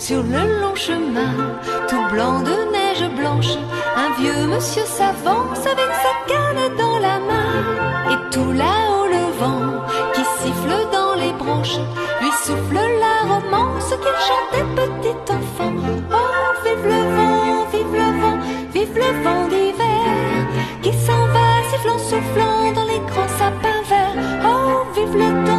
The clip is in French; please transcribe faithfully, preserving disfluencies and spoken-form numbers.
Sur le long chemin, tout blanc de neige blanche, un vieux monsieur s'avance avec sa canne dans la main. Et tout là-haut le vent qui siffle dans les branches lui souffle la romance qu'il chantait petit enfant. Oh, vive le vent, vive le vent, vive le vent d'hiver qui s'en va sifflant, soufflant dans les grands sapins verts. Oh, vive le temps